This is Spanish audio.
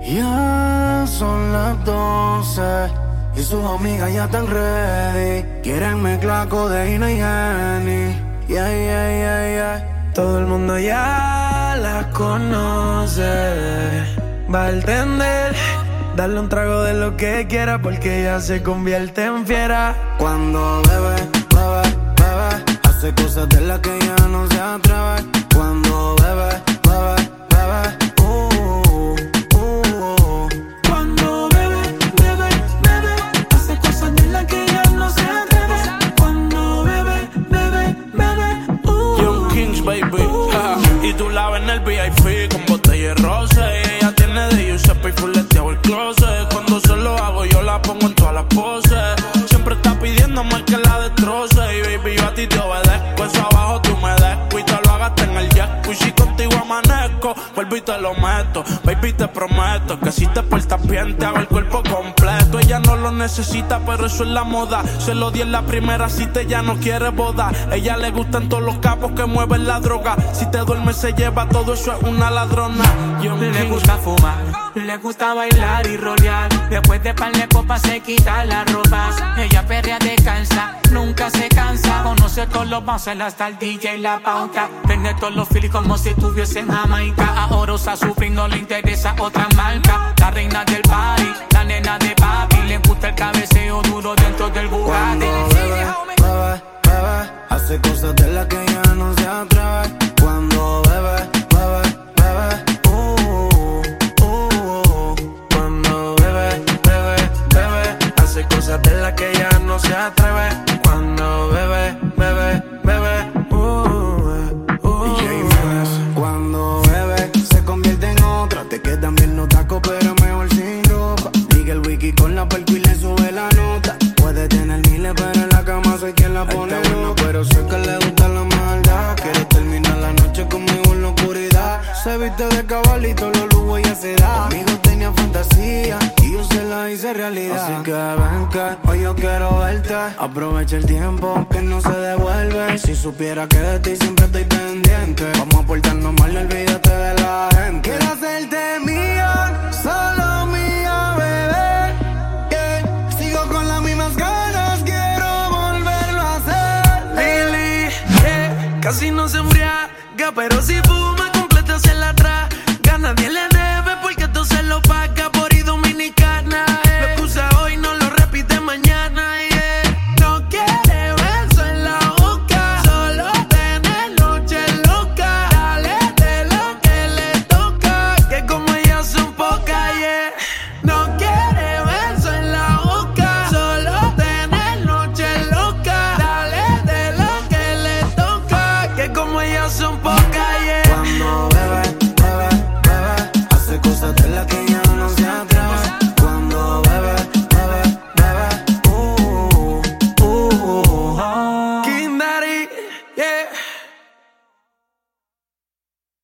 Ya son las 12 y sus amigas ya están ready. Quieren mezclar codeína y Henny. Todo el mundo ya la conoce. Va a entender, darle un trago de lo que quiera porque ella se convierte en fiera. Cuando bebe, bebe, bebe, hace cosas de las que ella no se atreve. Cuando bebe, bebe, bebe, Cuando bebe, bebe, bebe, hace cosas de las que ella no se atreve. Cuando bebe, bebe, bebe, Young Kings, baby. Y tú la ves en el VIP con botella de rosa. Y ella tiene de Giuseppe y fuleteado el closet. Cuando se lo hago yo la pongo en todas las poses. Siempre está pidiéndome que la destroce. Y baby, yo a ti te obedezco. Eso abajo tú me desco y te lo hagas en el jet. Y si contigo amanezco, vuelvo y te lo meto. Baby, te prometo que si te portas bien te hago el cuerpo completo. Ella no lo necesita, pero eso es la moda. Se lo di en la primera cita, ella no quiere boda. Ella le gustan todos los capos que mueven la droga. Si te duermes se lleva todo, eso es una ladrona. Le gusta fumar, le gusta bailar y rolear. Después de par de copas se quita las ropas. Ella perrea descansa, nunca se cansa. Conoce todos los bouncers hasta el DJ y la pauta. Vende todos los filis como si estuviese en Jamaica. Ahora usa sufrir, no le interesa otra marca. La reina del party, la nena de papi. Le gusta el cabeceo duro dentro del Bugatti. Cuando bebe, bebe, bebe, hace cosas de las que ella no se atreve. Cuando bebe, bebe, bebe, Cuando bebe, bebe, bebe, hace cosas de las que ella no se atreve. Cuando bebe, bebe, bebe, Cuando bebe, se convierte en otra. Te quedan bien los tacos, pero mejor sin ropa. Diga el wiki con la perco y le sube la nota. Puede tener miles, pero en la cama soy quien la pone buena, pero sé que le gusta la maldad. Quiere terminar la noche conmigo en la oscuridad. Se viste de cabalito, los lujos ella se da. Conmigo tenía fantasía y yo se la hice realidad. Así que ven que hoy yo quiero verte. Aprovecha el tiempo que no se devuelve. Si supiera que de ti siempre estoy pendiente. Vamos a portarnos mal, olvídate de la gente. Quiero hacerte mía, solo mía, bebé. Yeah. Sigo con las mismas ganas, quiero volverlo a hacer. Lily, yeah. Casi no se embriaga, pero si